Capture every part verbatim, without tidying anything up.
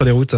sur les routes.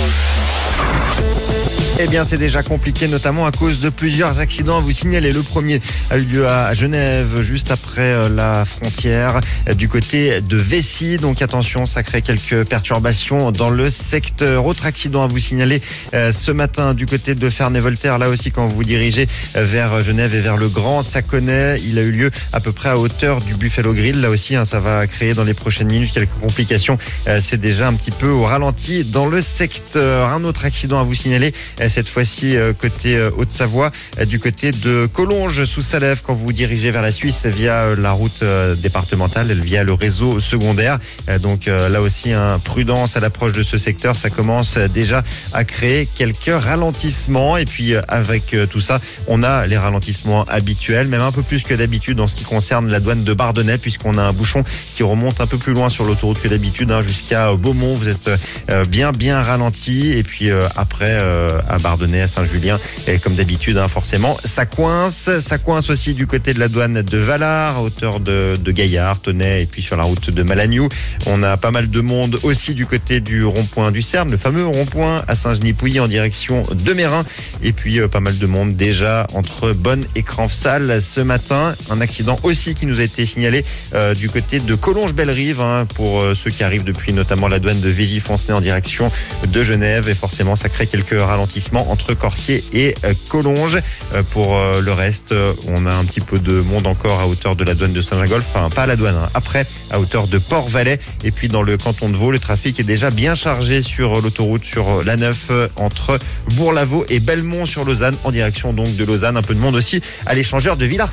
Eh bien, c'est déjà compliqué, notamment à cause de plusieurs accidents à vous signaler. Le premier a eu lieu à Genève, juste après la frontière, du côté de Vessy. Donc attention, ça crée quelques perturbations dans le secteur. Autre accident à vous signaler ce matin du côté de Ferney-Voltaire. Là aussi, quand vous vous dirigez vers Genève et vers le Grand Saconnet, il a eu lieu à peu près à hauteur du Buffalo Grill. Là aussi, hein, ça va créer dans les prochaines minutes quelques complications. C'est déjà un petit peu au ralenti dans le secteur. Un autre accident à vous signaler, cette fois-ci côté Haute-Savoie, du côté de Collonges sous Salève, quand vous vous dirigez vers la Suisse via la route départementale, via le réseau secondaire. Donc là aussi, hein, prudence à l'approche de ce secteur, ça commence déjà à créer quelques ralentissements. Et puis avec tout ça, on a les ralentissements habituels, même un peu plus que d'habitude en ce qui concerne la douane de Bardonnay, puisqu'on a un bouchon qui remonte un peu plus loin sur l'autoroute que d'habitude, hein, jusqu'à Beaumont. Vous êtes bien bien ralenti. Et puis après à Bardonnay, à Saint-Julien, et comme d'habitude, hein, forcément, ça coince. Ça coince aussi du côté de la douane de Valard, à hauteur de, de Gaillard, Tonnet, et puis sur la route de Malagnou. On a pas mal de monde aussi du côté du rond-point du Cerne, le fameux rond-point à Saint-Genis-Pouilly en direction de Mérin. Et puis euh, pas mal de monde déjà entre Bonne et Cranfsal ce matin. Un accident aussi qui nous a été signalé euh, du côté de Collonges-Bellerive, hein, pour euh, ceux qui arrivent depuis notamment la douane de Vésy-Fontenay en direction de Genève. Et forcément, ça crée quelques ralentissements entre Corsier et Collonges. Pour le reste, on a un petit peu de monde encore à hauteur de la douane de Saint-Gingolph, enfin pas à la douane, hein. Après à hauteur de Port-Valais. Et puis dans le canton de Vaud, le trafic est déjà bien chargé sur l'autoroute, sur l'A neuf, entre Bourg-Lavaux et Belmont sur Lausanne, en direction donc de Lausanne. Un peu de monde aussi à l'échangeur de Villars.